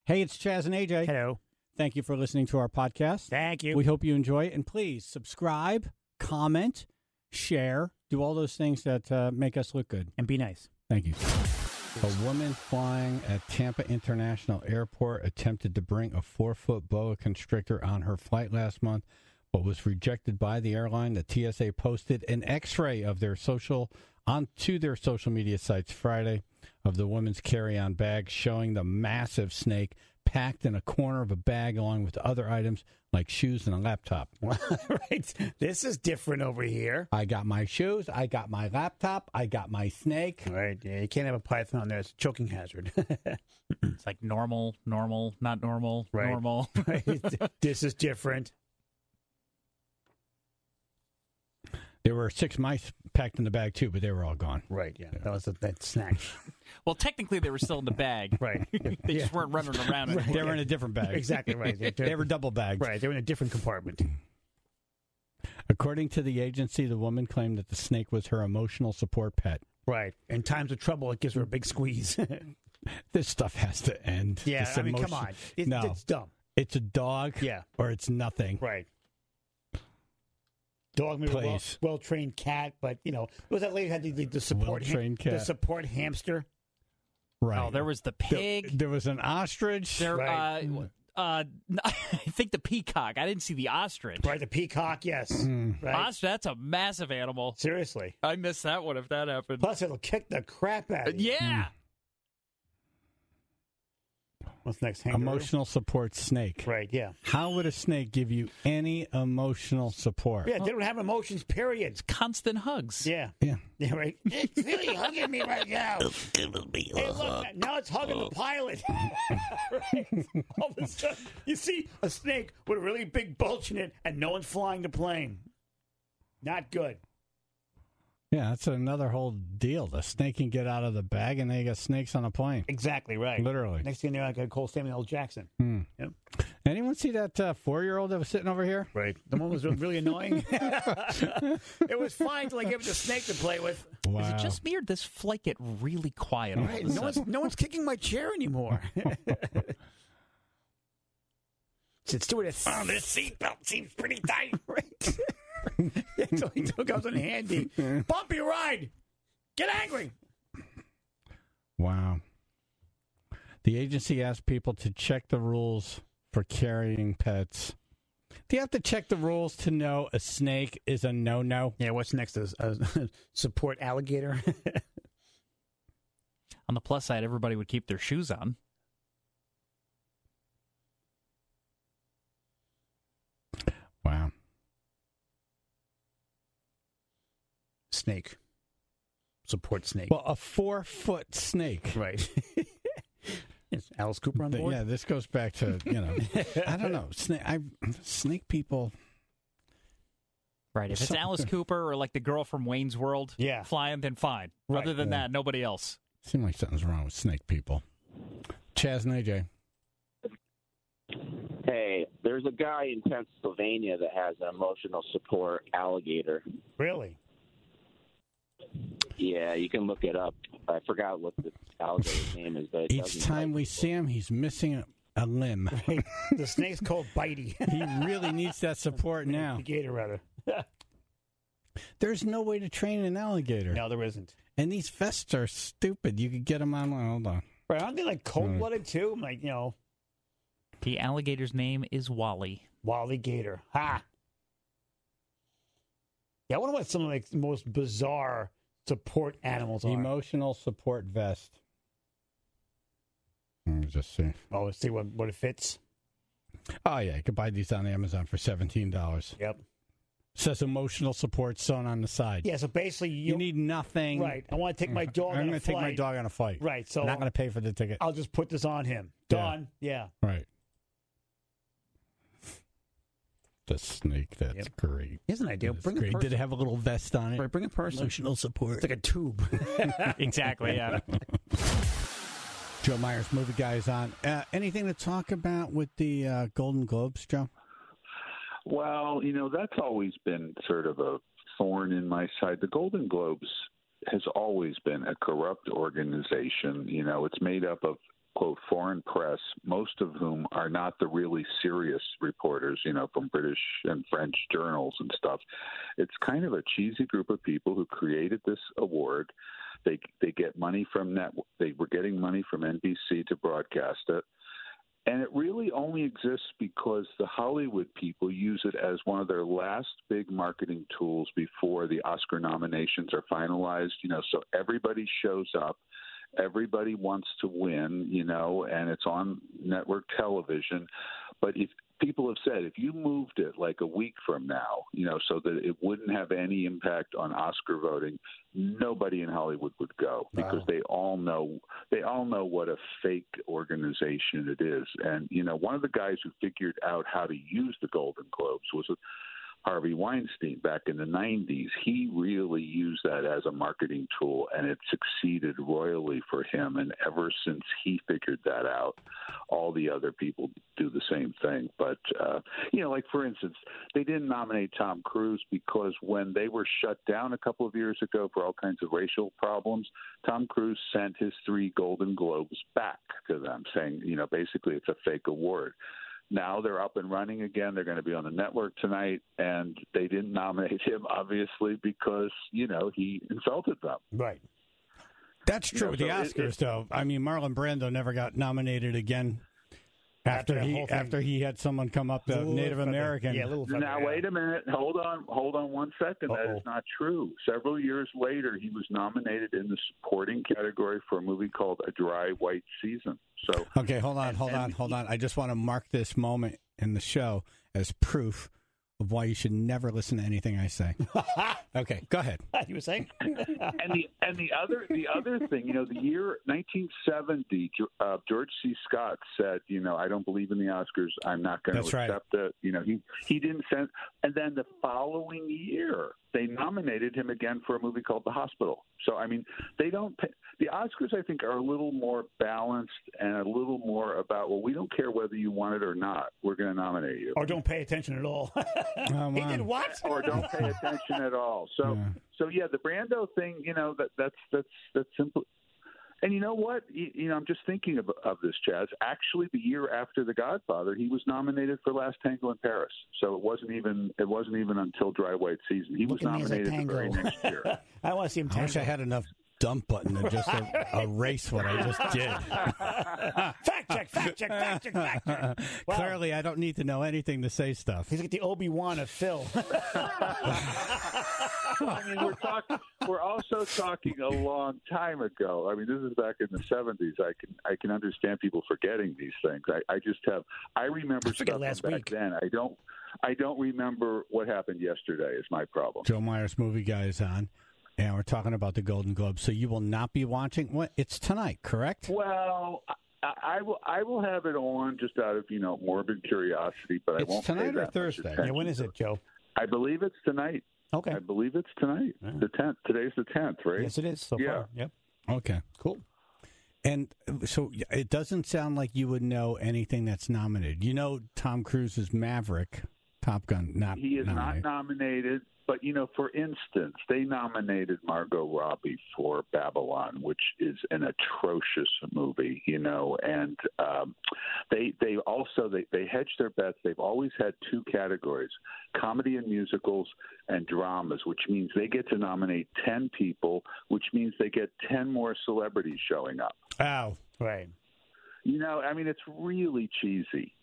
Hey, it's Chaz and AJ. Hello. Thank you for listening to our podcast. Thank you. We hope you enjoy it. And please subscribe, comment, share, do all those things that make us look good. And be nice. Thank you. A woman flying at Tampa International Airport attempted to bring a 4-foot boa constrictor on her flight last month, but was rejected by the airline. The TSA posted an X-ray of their onto their social media sites Friday of the woman's carry-on bag, showing the massive snake packed in a corner of a bag along with other items like shoes and a laptop. Right. This is different over here. I got my shoes, I got my laptop, I got my snake. Right. Yeah, you can't have a python there. It's a choking hazard. It's like normal, not normal, Right. normal. Right. This is different. There were 6 mice packed in the bag, too, but they were all gone. Right. Yeah. That was that snack. Well, technically, they were still in the bag. Right. They just weren't running around anymore. They were in a different bag. Exactly right. They were double bagged. Right. They were in a different compartment. According to the agency, the woman claimed that the snake was her emotional support pet. Right. In times of trouble, it gives her a big squeeze. This stuff has to end. Yeah. This I mean, come emotion- on. No. It's dumb. It's a dog Yeah. or it's nothing. Right. Dog, maybe Please. well-trained cat, but, it was that lady who had the support Well-trained cat. the support hamster. Right. Oh, there was the pig. There was an ostrich. There, Right. I think the peacock. I didn't see the ostrich. Right, the peacock, yes. Right. Ostrich, that's a massive animal. Seriously. I missed that one if that happened. Plus, it'll kick the crap out of you. Yeah. What's next? Kangaroo? Emotional support snake. Right, yeah. How would a snake give you any emotional support? Yeah, they don't have emotions, period. Constant hugs. Yeah. Yeah. Yeah, right. It's really hugging me right now. Hey, look, now it's hugging the pilot. Right. All of a sudden, you see a snake with a really big bulge in it, and no one's flying the plane. Not good. Yeah, that's another whole deal. The snake can get out of the bag, and they got snakes on a plane. Exactly right. Literally. Next thing they're like Cole Samuel L. Jackson. Yep. Anyone see that 4-year-old that was sitting over here? Right. The one was really annoying. It was fine till I gave it a snake to play with. Wow. Is it just me or does this flight get really quiet? all Right. of a sudden? No one's kicking my chair anymore. Sit stewardess. Oh, this seatbelt seems pretty tight. Right. Until he took out on handy. Bumpy ride. Get angry. Wow. The agency asked people to check the rules for carrying pets. Do you have to check the rules to know a snake is a no-no? Yeah, what's next is support alligator. On the plus side, everybody would keep their shoes on. Wow. Snake. Support snake. Well, a 4-foot snake. Right. Is Alice Cooper on board? Yeah, this goes back to, I don't know. Snake people. Right. If it's Alice Cooper or like the girl from Wayne's World Yeah. flying, then fine. Right. Other than that, nobody else. Seems like something's wrong with snake people. Chaz and AJ. Hey, there's a guy in Pennsylvania that has an emotional support alligator. Really? Yeah, you can look it up. I forgot what the alligator's name is, but it Each doesn't time like- we see him, he's missing a limb. The snake's called Bitey. He really needs that support now. The gator, rather. There's no way to train an alligator. No, there isn't. And these vests are stupid. You could get them online. Hold on. Right, aren't they like cold-blooded, too? Like, The alligator's name is Wally. Wally Gator. Ha! Yeah, I wonder what some of the most bizarre support animals are. Emotional support vest. Let me just see. Oh, let's see what it fits. Oh, yeah. You could buy these on Amazon for $17. Yep. Says emotional support sewn on the side. Yeah, so basically You need nothing. Right. I want to take my dog I'm on a going to take my flight. dog on a flight. Right, so I'm not going to pay for the ticket. I'll just put this on him. Done. Yeah. Right. The snake. That's great. Here's an idea. That's Bring a great. person. Did it have a little vest on it? Right, bring a person. Emotional support. It's like a tube. Exactly, yeah. Joe Myers, movie guy, is on. Anything to talk about with the Golden Globes, Joe? Well, that's always been sort of a thorn in my side. The Golden Globes has always been a corrupt organization. It's made up of quote, foreign press, most of whom are not the really serious reporters, from British and French journals and stuff. It's kind of a cheesy group of people who created this award. They get money from they were getting money from NBC to broadcast it. And it really only exists because the Hollywood people use it as one of their last big marketing tools before the Oscar nominations are finalized. So everybody shows up. Everybody wants to win, and it's on network television. But if people have said, if you moved it like a week from now, so that it wouldn't have any impact on Oscar voting, nobody in Hollywood would go because they all know what a fake organization it is. And, one of the guys who figured out how to use the Golden Globes was Harvey Weinstein back in the 90s. He really used that as a marketing tool, and it succeeded royally for him. And ever since he figured that out, all the other people do the same thing. But, like, for instance, they didn't nominate Tom Cruise because when they were shut down a couple of years ago for all kinds of racial problems, Tom Cruise sent his 3 Golden Globes back to them, saying, basically it's a fake award. Now they're up and running again. They're going to be on the network tonight, and they didn't nominate him, obviously, because, he insulted them. Right. That's true with the Oscars, though. I mean, Marlon Brando never got nominated again after he had someone come up, the Native American. Yeah, now, wait a minute. Hold on 1 second. Uh-oh. That is not true. Several years later, he was nominated in the supporting category for a movie called A Dry White Season. So, okay, hold on. I just want to mark this moment in the show as proof of why you should never listen to anything I say. Okay, go ahead. You were saying? and the other thing, the year 1970, George C. Scott said, I don't believe in the Oscars. I'm not going to accept it. He didn't send. And then the following year, they nominated him again for a movie called The Hospital. So, I mean, they don't. The Oscars, I think, are a little more balanced and a little more about, well, we don't care whether you want it or not. We're going to nominate you. Or don't pay attention at all. He did what? Or don't pay attention at all. So, the Brando thing, that's simple. And you know what? I'm just thinking of this, Chaz. Actually, the year after The Godfather, he was nominated for Last Tango in Paris. So it wasn't even until Dry White Season. He was nominated the very next year. I want to see him tango. I wish I had enough dump button to just erase what I just did. Fact check. Wow. Clearly, I don't need to know anything to say stuff. He's like the Obi-Wan of Phil. I mean, we're also talking a long time ago. I mean, this is back in the 70s. I can understand people forgetting these things. I remember stuff last from week. Back then. I don't remember what happened yesterday is my problem. Joe Myers Movie Guy is on, and we're talking about the Golden Globes. So you will not be watching? What? It's tonight, correct? Well, I will have it on just out of morbid curiosity, but I won't. It's tonight or Thursday? Yeah, when is it, Joe? I believe it's tonight. Okay. I believe it's tonight. The 10th. Today's the 10th, right? Yes, it is. So far. Yep. Okay. Cool. And so it doesn't sound like you would know anything that's nominated. Tom Cruise's Maverick, Top Gun, He is not nominated. But, for instance, they nominated Margot Robbie for Babylon, which is an atrocious movie, and they also hedged their bets. They've always had 2 categories, comedy and musicals and dramas, which means they get to nominate 10 people, which means they get 10 more celebrities showing up. Ow. Right. I mean, it's really cheesy.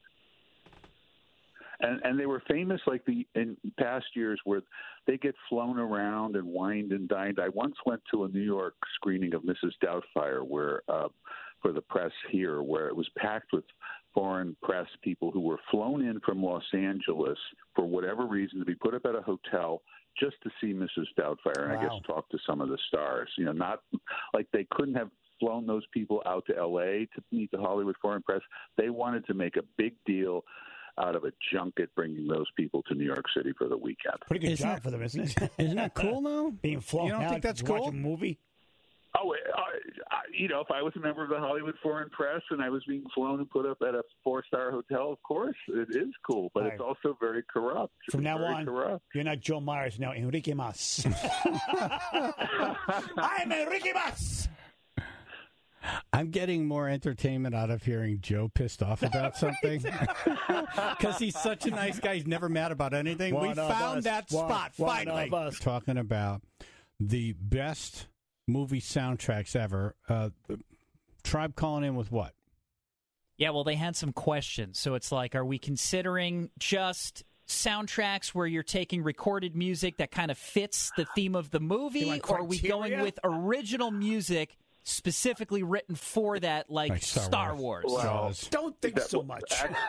And they were famous in past years where they get flown around and wined and dined. I once went to a New York screening of Mrs. Doubtfire where for the press here, where it was packed with foreign press people who were flown in from Los Angeles for whatever reason to be put up at a hotel just to see Mrs. Doubtfire and I guess talk to some of the stars. Not like they couldn't have flown those people out to L.A. to meet the Hollywood foreign press. They wanted to make a big deal out of a junket bringing those people to New York City for the weekend. Pretty good job for them, isn't it? Isn't that cool, though? Being flown You don't out think that's to cool? watch a movie? Oh, if I was a member of the Hollywood Foreign Press and I was being flown and put up at a 4-star hotel, of course, it is cool, but it's also very corrupt. From now on, you're not Joe Myers, now Enrique Mas. I'm Enrique Mas! I'm getting more entertainment out of hearing Joe pissed off about something because he's such a nice guy. He's never mad about anything. We found that spot finally. Talking about the best movie soundtracks ever. Tribe calling in with what? Yeah, well, they had some questions. So it's like, are we considering just soundtracks where you're taking recorded music that kind of fits the theme of the movie, or are we going with original music specifically written for that, like Star Wars? Well, don't think so much.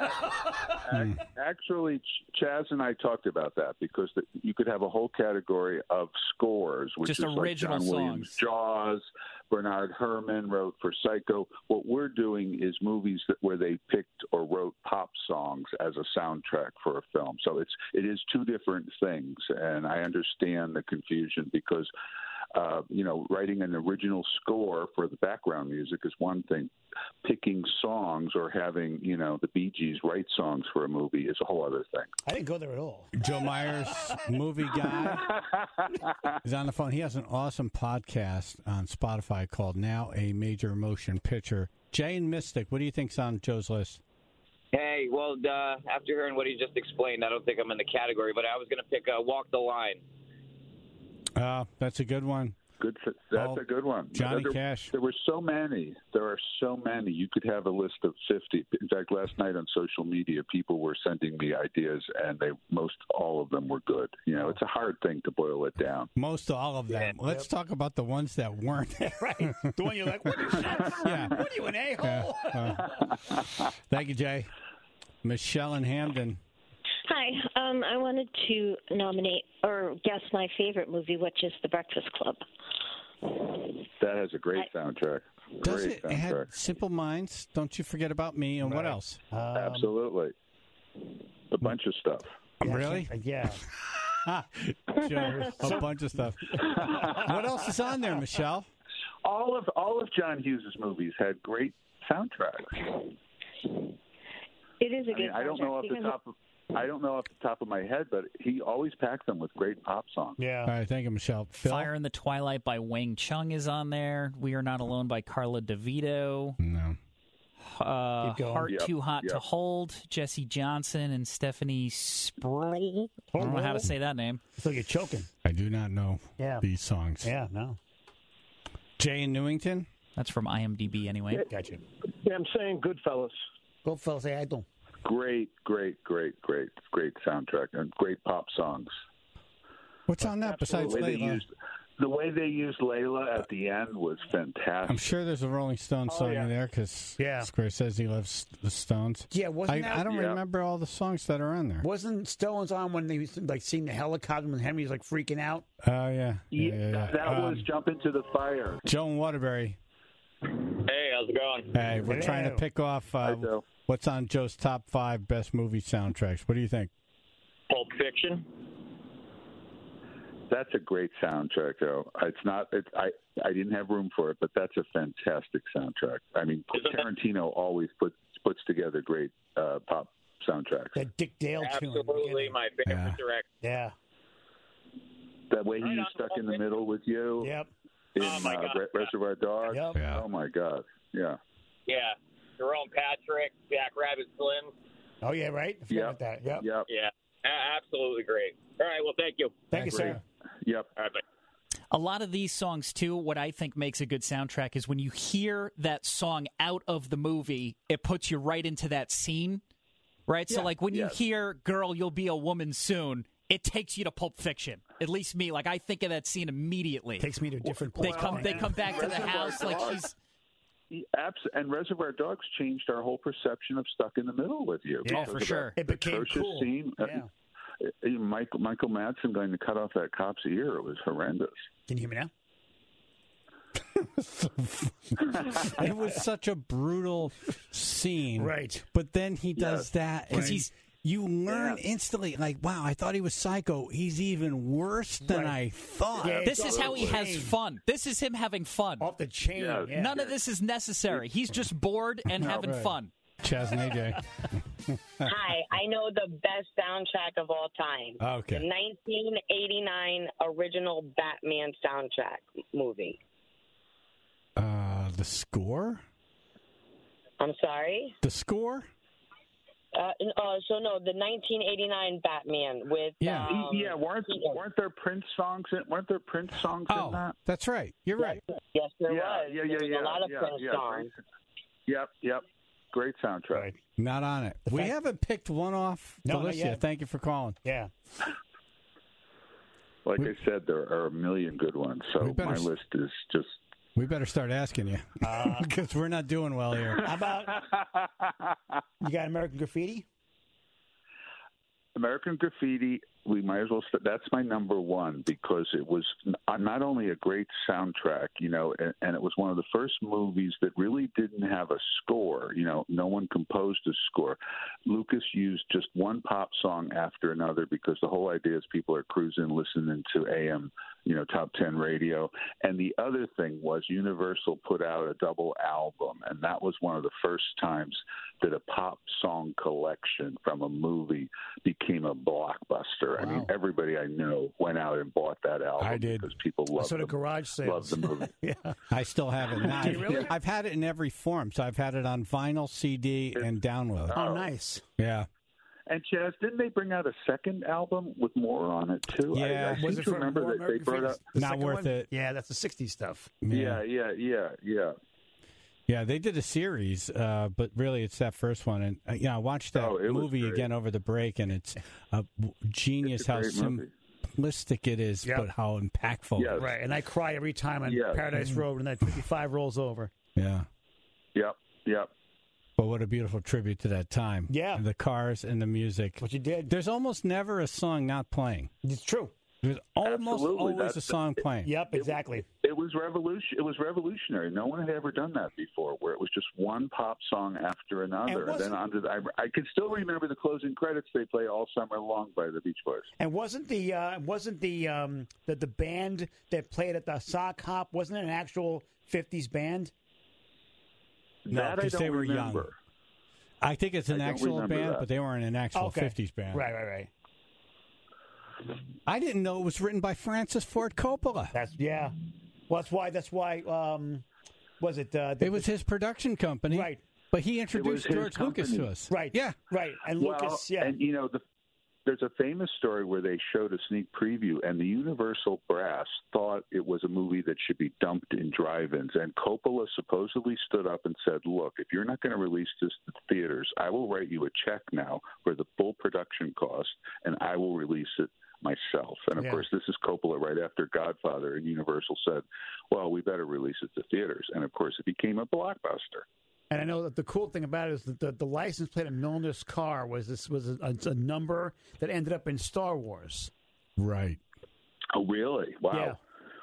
Actually, Chaz and I talked about that because you could have a whole category of scores, which just is original like John Williams' songs. Jaws, Bernard Herrmann wrote for Psycho. What we're doing is movies where they picked or wrote pop songs as a soundtrack for a film. So it is two different things, and I understand the confusion because writing an original score for the background music is one thing. Picking songs or having, the Bee Gees write songs for a movie is a whole other thing. I didn't go there at all. Joe Myers, movie guy, is on the phone. He has an awesome podcast on Spotify called Now a Major Motion Picture. Jay and Mystic, what do you think's on Joe's list? Hey, well, after hearing what he just explained, I don't think I'm in the category, but I was going to pick Walk the Line. That's a good one. That's a good one. Johnny Cash. There were so many. There are so many. You could have a list of 50. In fact, last night on social media, people were sending me ideas, and all of them were good. It's a hard thing to boil it down. Most all of them. Let's talk about the ones that weren't. Right. The one you're like, what is that? Yeah. What are you, an a-hole? Thank you, Jay. Michelle and Hamden. Hi. I wanted to nominate or guess my favorite movie, which is The Breakfast Club. That has a great soundtrack. Does Great it soundtrack. have Simple Minds? Don't You Forget About Me, and what else? Absolutely. A bunch of stuff. Really? Yeah. Joe, a bunch of stuff. What else is on there, Michelle? All of John Hughes' movies had great soundtracks. It is a good I don't know off the top of my head, but he always packed them with great pop songs. Yeah. All right, thank you, Michelle. Phil? Fire in the Twilight by Wang Chung is on there. We Are Not Alone by Carla DeVito. No. Heart Too Hot to Hold, Jesse Johnson and Stephanie Sproul. I don't know how to say that name. I feel like you're choking. I do not know these songs. Yeah, no. Jay in Newington? That's from IMDb anyway. Gotcha. Yeah, I'm saying Goodfellas. Goodfellas, I don't. Great soundtrack and great pop songs. What's on that besides Layla? The way they used Layla at the end was fantastic. I'm sure there's a Rolling Stones song in there because Square says he loves the Stones. Yeah, I don't remember all the songs that are on there. Wasn't Stones on when they used to, seeing the helicopter when Henry was freaking out? Oh, yeah. That was Jump Into the Fire. Joe in Waterbury. Hey, how's it going? Hey, we're trying to pick off what's on Joe's top 5 best movie soundtracks. What do you think? Pulp Fiction. That's a great soundtrack, though. It's not. I didn't have room for it, but that's a fantastic soundtrack. I mean, Tarantino always puts together great pop soundtracks. That Dick Dale tune. Absolutely, my favorite director. Yeah. That way he used Stuck in the Middle with You. Yep. In Reservoir Dogs. Yep. Yeah. Oh my God. Yeah. Yeah. Jerome Patrick, Jack Rabbit Slim. Oh yeah, right. I forgot about that. Yep. Yep. Yeah. Absolutely great. All right. Well, thank you. Thank you, sir. Yep. All right. Bye. A lot of these songs, too, what I think makes a good soundtrack is when you hear that song out of the movie, it puts you right into that scene, right? So, like, when you hear Girl, You'll Be a Woman Soon, it takes you to Pulp Fiction. At least me. Like, I think of that scene immediately. Takes me to a different place. They come back to the house like she's... And Reservoir Dogs changed our whole perception of Stuck in the Middle with You. Oh, for sure. It became cool. Scene. Yeah. Michael Madsen going to cut off that cop's ear. It was horrendous. Can you hear me now? It was such a brutal scene. Right. But then he does that. And you learn instantly, like, wow, I thought he was psycho. He's even worse than I thought. Yeah, This is how he has fun. This is him having fun. Off the chain. Yeah. None of this is necessary. He's just bored and having fun. Chaz and AJ. Hi, I know the best soundtrack of all time. Okay. The 1989 original Batman soundtrack movie. The The score? I'm sorry? The score? The 1989 Batman with weren't there Prince songs in that? That's right. You're right. Yes, there was. Yeah, there was a lot of Prince songs. Yep. Great soundtrack. Right. Not on it. We haven't picked one off the list yet. Thank you for calling. Yeah. Like I said, there are a million good ones, so my list is just... We better start asking you, because we're not doing well here. How about... You got American Graffiti? American Graffiti, we might as well that's my number one, because it was not only a great soundtrack, and it was one of the first movies that really didn't have a score. No one composed a score. Lucas used just one pop song after another, because the whole idea is people are cruising, listening to AM, top 10 radio. And the other thing was Universal put out a double album, and that was one of the first times that a pop song collection from a movie became a blockbuster. Wow. I mean, everybody I know went out and bought that album. I did. Because people loved the garage sales. Loved the movie. Yeah. I still have it now. Do you really? I've had it in every form. So I've had it on vinyl, CD, and download. Oh, nice. Yeah. And Chaz, didn't they bring out a second album with more on it too? Yeah, I seem to remember that they brought out. Not worth it. Yeah, that's the '60s stuff. Yeah. Yeah, they did a series, but really it's that first one. And I watched that movie again over the break, and it's genius how simplistic it is, but how impactful. Yes. Right, and I cry every time on Paradise Road when that 55 rolls over. Yeah. Yep. But what a beautiful tribute to that time. Yeah. And the cars and the music. What you did. There's almost never a song not playing. It's true. There's almost always a song playing. Yep, exactly. It was revolutionary. No one had ever done that before, where it was just one pop song after another, and then I can still remember the closing credits they play all summer long by the Beach Boys. And wasn't the band that played at the Sock Hop, wasn't it an actual 50s band? No, because they were young. I think it's an actual band, but they weren't an actual 50s band. Right. I didn't know it was written by Francis Ford Coppola. Well, that's why. Was it? It was his production company, right? But he introduced George Lucas to us, right? Yeah, right. And Lucas, and there's a famous story where they showed a sneak preview, and the Universal brass thought it was a movie that should be dumped in drive-ins. And Coppola supposedly stood up and said, "Look, if you're not going to release this to theaters, I will write you a check now for the full production cost, and I will release it myself." And of course, this is Coppola right after Godfather, and Universal said, "Well, we better release it to theaters." And of course, it became a blockbuster. And I know that the cool thing about it is that the license plate of Milner's car was a number that ended up in Star Wars. Right. Oh, really? Wow. Yeah.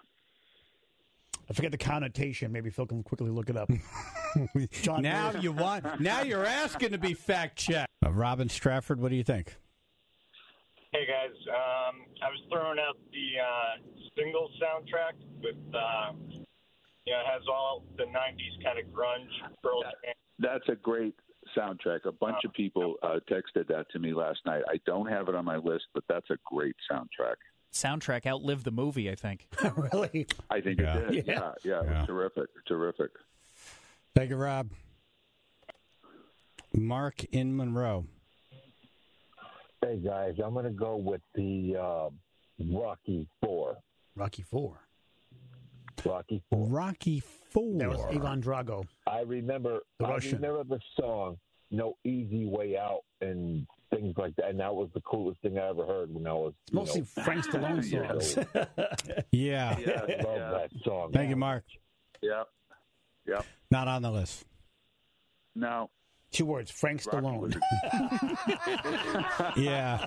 I forget the connotation. Maybe Phil can quickly look it up. Now you're asking to be fact checked. Robin Stratford, what do you think? Hey guys, I was throwing out the single soundtrack with. It has all the 90s kind of grunge girl band. That's a great soundtrack. A bunch of people texted that to me last night. I don't have it on my list, but that's a great soundtrack. Soundtrack outlived the movie, I think. Really? I think it did. Yeah, it was terrific. Thank you, Rob. Mark in Monroe. Hey, guys, I'm going to go with the Rocky IV. Rocky IV. Rocky IV. That was Ivan Drago. I remember the song "No Easy Way Out" and things like that, and that was the coolest thing I ever heard when I was. It's mostly Frank Stallone songs. Yeah. I love that song. Thank you, Mark. Yeah. Not on the list. No. 2 words: Frank Stallone. Yeah.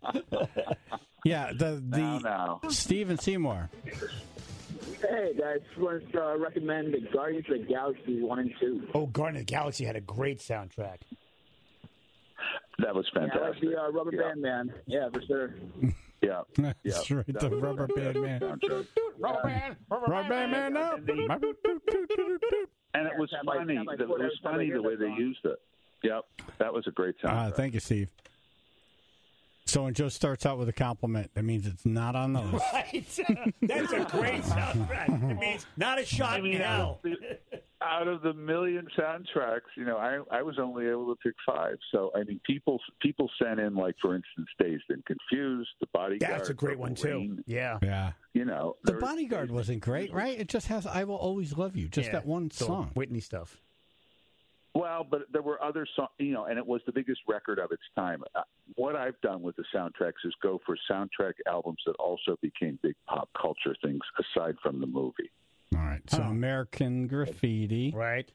The Stephen Seymour. Hey guys, just want to recommend the Guardians of the Galaxy 1 and 2. Oh, Guardians of the Galaxy had a great soundtrack. That was fantastic. Yeah, I like the Rubber Band Man. Yeah, for sure. Yeah. That's right, the Rubber Band Man. Rubber Band Man up. And it was funny. It was funny the way they used it. Yep, that was a great soundtrack. Thank you, Steve. So when Joe starts out with a compliment, that means it's not on the list. Right. That's a great soundtrack. It means not a shot in hell. out of the million soundtracks, I was only able to pick 5. So I mean, people sent in, like, for instance, Dazed and Confused, The Bodyguard. That's a great one too. Yeah. The Bodyguard wasn't great, right? It just has "I Will Always Love You," just that one song. Whitney stuff. Well, but there were other songs, and it was the biggest record of its time. What I've done with the soundtracks is go for soundtrack albums that also became big pop culture things aside from the movie. All right. So American Graffiti. Right.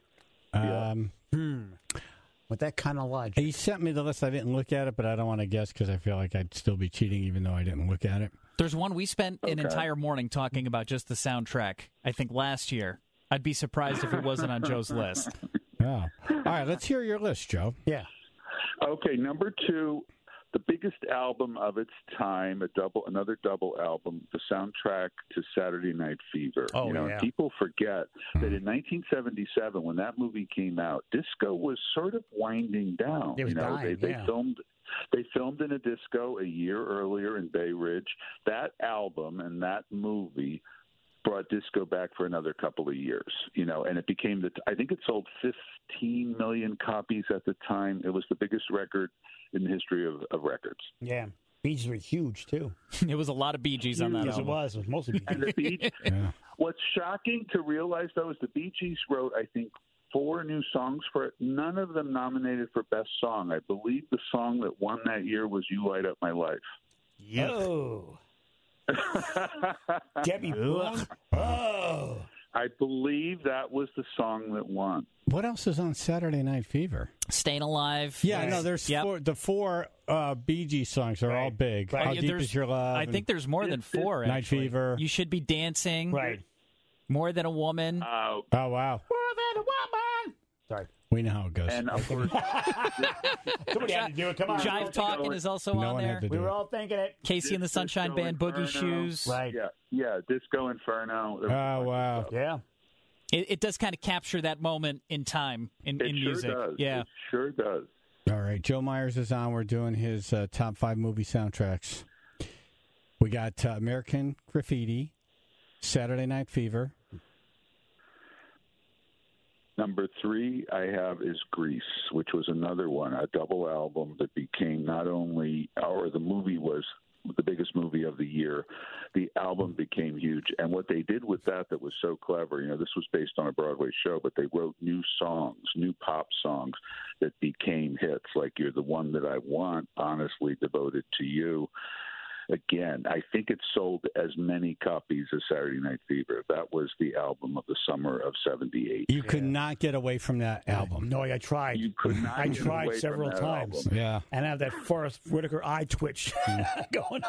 With that kind of logic. He sent me the list. I didn't look at it, but I don't want to guess because I feel like I'd still be cheating even though I didn't look at it. There's one we spent an entire morning talking about just the soundtrack, I think last year. I'd be surprised if it wasn't on Joe's list. Oh. All right, let's hear your list, Joe. Yeah. Okay, number 2, the biggest album of its time, another double album, the soundtrack to Saturday Night Fever. Oh, And people forget that in 1977, when that movie came out, disco was sort of winding down. It was dying, They filmed in a disco a year earlier in Bay Ridge. That album and that movie brought disco back for another couple of years, and it became I think it sold 15 million copies at the time. It was the biggest record in the history of records. Yeah. Bee Gees were huge, too. It was a lot of Bee Gees on that album. album. It was mostly Bee Gees. And the Bee Gees, what's shocking to realize, though, is the Bee Gees wrote, I think, 4 new songs for it. None of them nominated for Best Song. I believe the song that won that year was You Light Up My Life. Yeah. Oh. Debbie Boone. Oh. I believe that was the song that won. What else is on Saturday Night Fever? Staying Alive. Yeah, no, there's the 4 Bee Gees songs are all big. Right. How Deep Is Your Love? I think there's more than 4, Night Fever. You Should Be Dancing. Right. More Than a Woman. Oh, wow. More Than a Woman. Sorry. We know how it goes. And of course, somebody had to do it. Come on. Jive Talking is also no on one there. Had to do We were it. all thinking it. Casey and the Sunshine Band, Boogie Shoes. Right. Yeah, Disco Inferno. Oh, wow. Yeah. It does kind of capture that moment in time in music. Sure does. Yeah. It sure does. All right, Joe Myers is on. We're doing his top 5 movie soundtracks. We got American Graffiti, Saturday Night Fever. Number 3 I have is Grease, which was another one, a double album that became not only, or the movie was the biggest movie of the year. The album became huge. And what they did with that was so clever, this was based on a Broadway show, but they wrote new songs, new pop songs that became hits, like You're the One That I Want, Honestly Devoted to You. Again, I think it sold as many copies as Saturday Night Fever. That was the album of the summer of '78. You could not get away from that album. No, I tried. You could not. I tried several times. Album. Yeah. And I have that Forrest Whitaker eye twitch going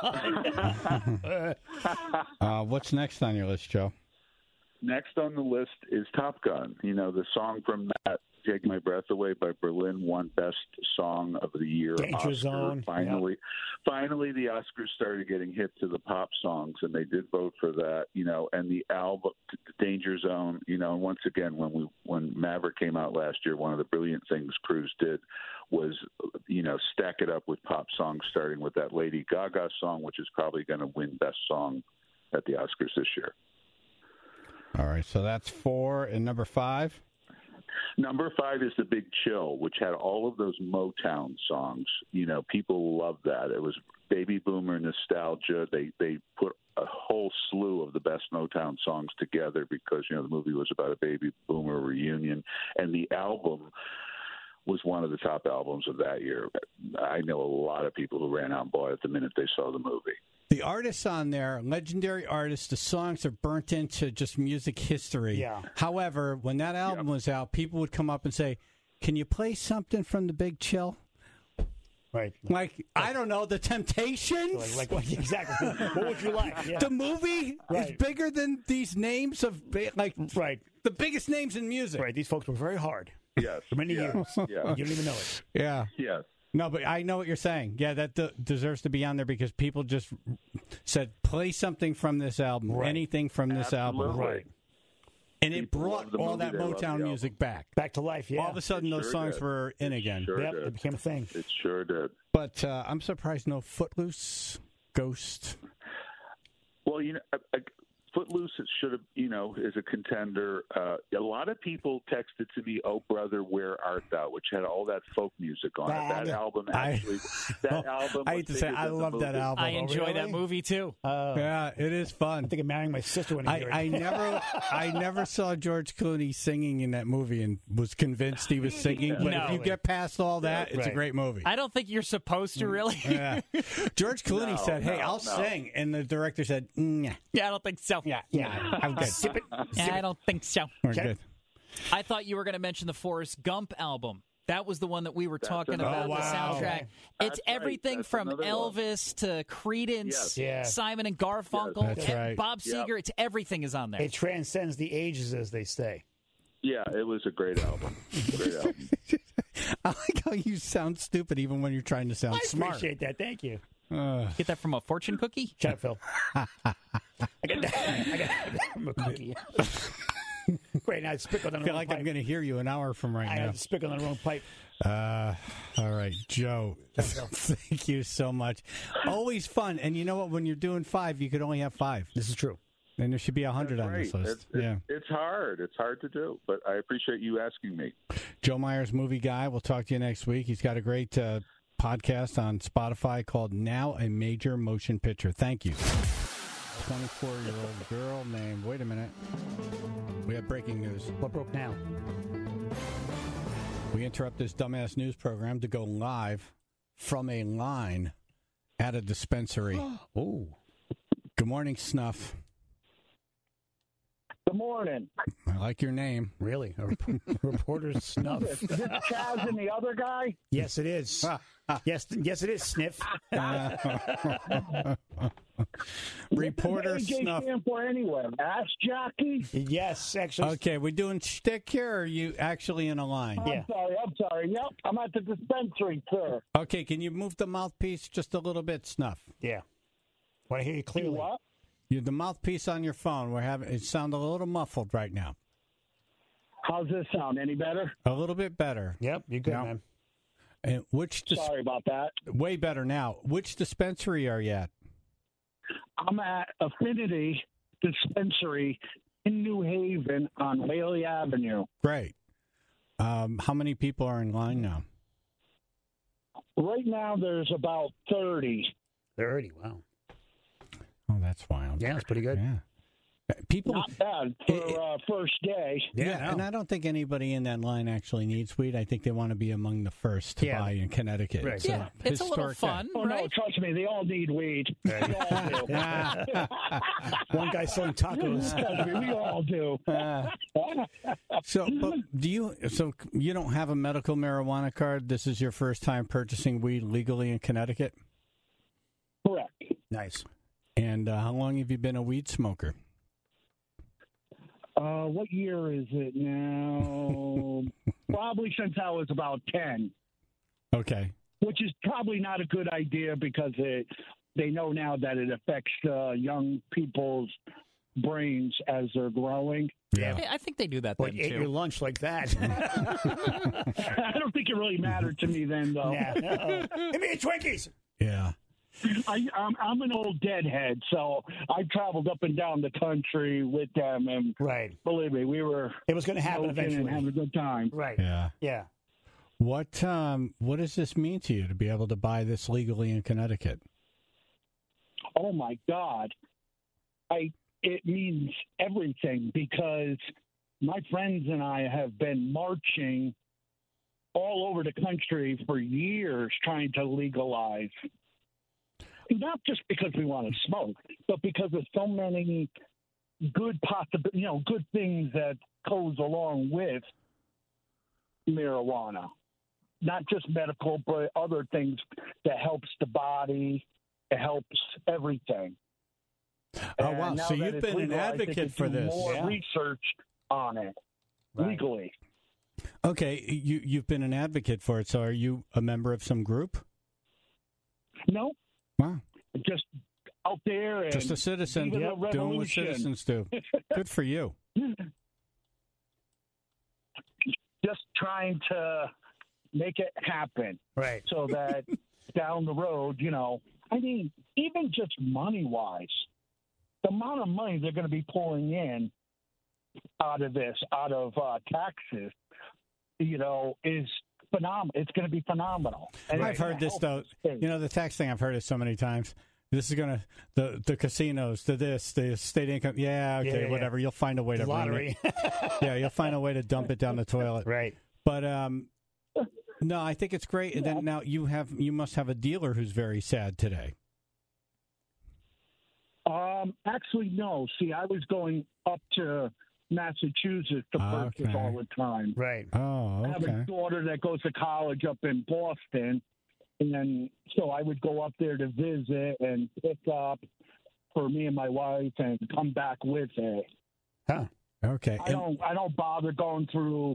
on. What's next on your list, Joe? Next on the list is Top Gun. The song from that, Take My Breath Away by Berlin, won Best Song of the Year. Danger Oscar. Zone. Finally, the Oscars started getting hip to the pop songs, and they did vote for that. And the album, Danger Zone. And once again, when Maverick came out last year, one of the brilliant things Cruise did was, stack it up with pop songs, starting with that Lady Gaga song, which is probably going to win Best Song at the Oscars this year. All right, so that's 4. And number 5? Number 5 is The Big Chill, which had all of those Motown songs. People loved that. It was baby boomer nostalgia. They put a whole slew of the best Motown songs together because, the movie was about a baby boomer reunion. And the album was one of the top albums of that year. I know a lot of people who ran out and bought it the minute they saw the movie. The artists on there, legendary artists, the songs are burnt into just music history. Yeah. However, when that album was out, people would come up and say, "Can you play something from The Big Chill?" Right. Like, I don't know, The Temptations? Like exactly. What would you like? Yeah. The movie is bigger than these names of, the biggest names in music. Right. These folks were very hard. Yes. For many years. Yeah. You don't even know it. Yeah. Yes. No, but I know what you're saying. Yeah, that deserves to be on there because people just said, play something from this album, anything from this album. Right. And it brought all that Motown music back. Back to life, yeah. All of a sudden, those songs were in again. Yep, it became a thing. It sure did. But I'm surprised no Footloose, Ghost. Well, Footloose should have, is a contender. A lot of people texted to me, "Oh brother, where art thou?" which had all that folk music on it. That album actually. I hate to say, I love that album. I enjoy that movie too. Yeah, it is fun. I think of marrying my sister when I hear it. I never saw George Clooney singing in that movie and was convinced he was singing. But if you get past all that, it's a great movie. I don't think you're supposed to really. Yeah. George Clooney said, "Hey, I'll sing," and the director said, "Yeah, I don't think so. Yeah, I'm good. Sip it. I don't think so. We're good." I thought you were going to mention the Forrest Gump album. That was the one that we were talking about, the soundtrack. It's everything from Elvis to Creedence, Simon and Garfunkel, Bob Seger. It's everything is on there. It transcends the ages, as they say. Yeah, it was a great album. I like how you sound stupid even when you're trying to sound smart. I appreciate that. Thank you. Get that from a fortune cookie? Shut up, Phil. I got that from a cookie. Great, now I spickled on the I feel wrong like pipe. I'm going to hear you an hour from right now. I had spickled on the wrong pipe. All right, Joe. Thank you so much. Always fun. And you know what? When you're doing 5, you could only have 5. This is true. And there should be 100 on this list. It's hard. It's hard to do, but I appreciate you asking me. Joe Myers, movie guy. We'll talk to you next week. He's got a great podcast on Spotify called Now a Major Motion Picture. Thank you. 24-year-old girl named... Wait a minute. We have breaking news. What broke now? We interrupt this dumbass news program to go live from a line at a dispensary. Oh. Good morning, Snuff. Good morning. I like your name. Really? A reporter's Snuff. Is this Chaz and the other guy? Yes, it is. Yes, it is, Sniff. Reporter What's AJ Snuff. stand for anyway? Ass jockey? Yes, actually. Okay, we're doing shtick here, or are you actually in a line? I'm sorry. Yep, I'm at the dispensary, sir. Okay, can you move the mouthpiece just a little bit, Snuff? Yeah. Want to hear you clearly? What? The mouthpiece on your phone, it sounds a little muffled right now. How's this sound? Any better? A little bit better. Yep, you're good, man. And Sorry about that. Way better now. Which dispensary are you at? I'm at Affinity Dispensary in New Haven on Whaley Avenue. Great. How many people are in line now? Right now, there's about 30. 30, wow. Oh, that's wild. Yeah, that's pretty good. Yeah. People, not bad for first day. Yeah, and I don't think anybody in that line actually needs weed. I think they want to be among the first to buy in Connecticut. Right. So Yeah, it's a little fun, Oh, right? no, trust me, they all need weed. They all do. One guy selling tacos. Trust me, we all do. So you don't have a medical marijuana card? This is your first time purchasing weed legally in Connecticut? Correct. Nice. And how long have you been a weed smoker? What year is it now? Probably since I was about 10. Okay. Which is probably not a good idea because they know now that it affects young people's brains as they're growing. Yeah, I think they do that But then, ate too. your lunch like that. I don't think it really mattered to me then, though. Yeah. Give me Twinkies. Yeah. I'm an old deadhead, so I traveled up and down the country with them, and believe me, it was going to happen eventually and having a good time. Right. Yeah. Yeah. What does this mean to you to be able to buy this legally in Connecticut? Oh my God, it means everything because my friends and I have been marching all over the country for years trying to legalize. Not just because we want to smoke, but because of so many good good things that goes along with marijuana. Not just medical, but other things that helps the body. It helps everything. Oh, wow. And So now that you've it's been an legal, I think advocate they for do this. More Yeah. research on it legally. Okay, you've been an advocate for it, so are you a member of some group? No. Wow. Just out there and Just a citizen leading a doing what revolution. citizens do. Good for you. Just trying to make it happen. Right. So that down the road, I mean, even just money-wise, the amount of money they're going to be pulling in out of taxes, is phenomenal. It's going to be phenomenal. And I've heard this, though. The tax thing, I've heard it so many times. This is going to, the casinos, the state income. Yeah, okay, whatever. You'll find a way to lottery. bring it. Yeah, you'll find a way to dump it down the toilet. Right. But, no, I think it's great. And then now you must have a dealer who's very sad today. Actually, no. See, I was going up to Massachusetts to purchase all the time. Right. Oh, okay. I have a daughter that goes to college up in Boston, and so I would go up there to visit and pick up for me and my wife and come back with it. Huh. Okay. I don't bother going through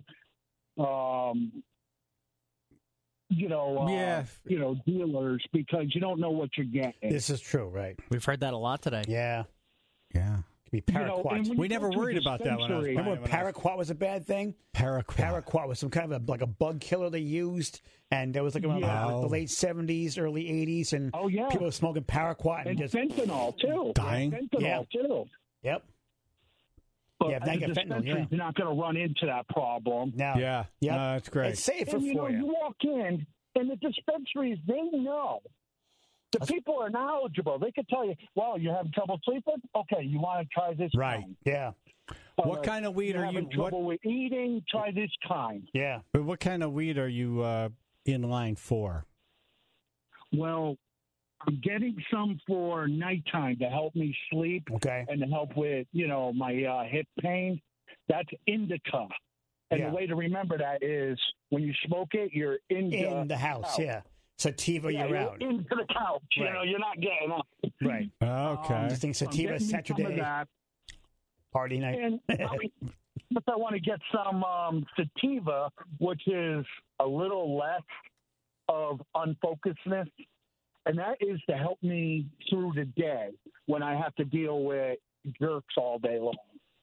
dealers because you don't know what you're getting. This is true, right? We've heard that a lot today. Yeah. Yeah. Be paraquat. We never worried about that when I was Remember when paraquat was a bad thing? Paraquat was some kind of like a bug killer they used, and there was like around the late 70s, early 80s, and people were smoking paraquat and just fentanyl too. Dying. Fentanyl too. Yep. But yeah, the dispensary's not going to run into that problem. No. Yeah. Yep. No, that's great. It's safer and, for you. You walk in, and the dispensaries, they know. The people are knowledgeable. They could tell you, well, you're having trouble sleeping? Okay, you want to try this kind. Yeah. What kind of weed are you? Having trouble with eating? Try this kind. Yeah. But what kind of weed are you in line for? Well, I'm getting some for nighttime to help me sleep. Okay. And to help with, my hip pain. That's indica. And the way to remember that is when you smoke it, you're in the house. Yeah. Sativa year round. Into the couch. Right. You're not getting up. Right. Okay. Just think sativa Saturday. Party night. And but I want to get some sativa, which is a little less of unfocusedness. And that is to help me through the day when I have to deal with jerks all day long.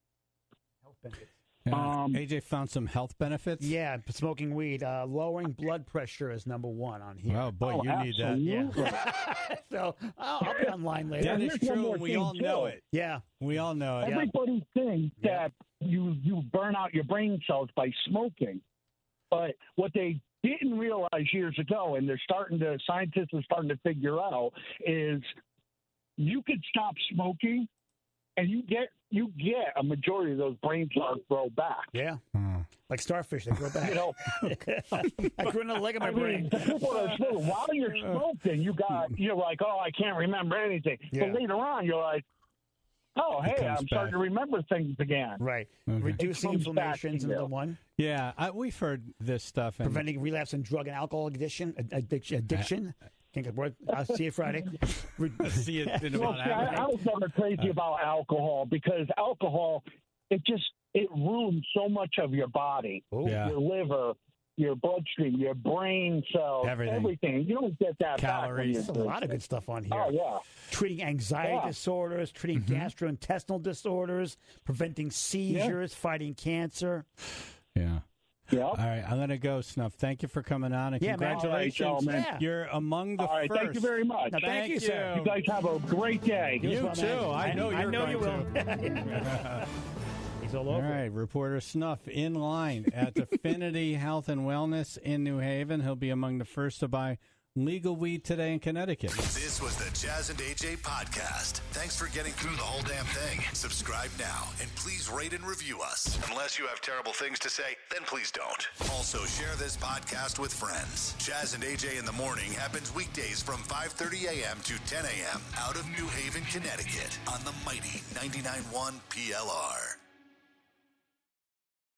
AJ found some health benefits? Yeah, smoking weed. Lowering blood pressure is number one on here. Oh, boy, you need that. Yeah. So I'll be online later. That is true, and we all know it. Yeah. We all know it. Everybody thinks that you burn out your brain cells by smoking. But what they didn't realize years ago, and scientists are starting to figure out, is you could stop smoking and you get a majority of those brain cells grow back. Yeah. Like starfish, they grow back. I grew another leg of my brain. People are smoking. While you're smoking, you're like, oh, I can't remember anything. Yeah. But later on, you're like, oh, hey, I'm starting to remember things again. Right. Okay. Reducing inflammation is another one. Yeah, we've heard this stuff. Preventing relapse in drug and alcohol addiction. Can't get word. I'll see you Friday. See you in about an hour. I was never crazy about alcohol because alcohol, it ruins so much of your body. Your liver, your bloodstream, your brain cells, everything. You don't get that calories. back. There's a lot of good stuff on here. Oh, yeah. Treating anxiety disorders, treating gastrointestinal disorders, preventing seizures, fighting cancer. Yeah. Yeah. All right, I'm going to go, Snuff. Thank you for coming on, and congratulations. Man. You're among the first. Thank you very much. No, thank you, sir. You guys have a great day. You too. I know you're going you will. to. He's all over. All right, reporter Snuff in line at Affinity Health and Wellness in New Haven. He'll be among the first to buy legal weed today in Connecticut. This was the Jazz and AJ podcast. Thanks for getting through the whole damn thing. Subscribe now and please rate and review us. Unless you have terrible things to say, then please don't. Also, share this podcast with friends. Jazz and AJ in the Morning happens weekdays from 5:30 a.m. to 10 a.m. out of New Haven, Connecticut on the mighty 99.1 PLR.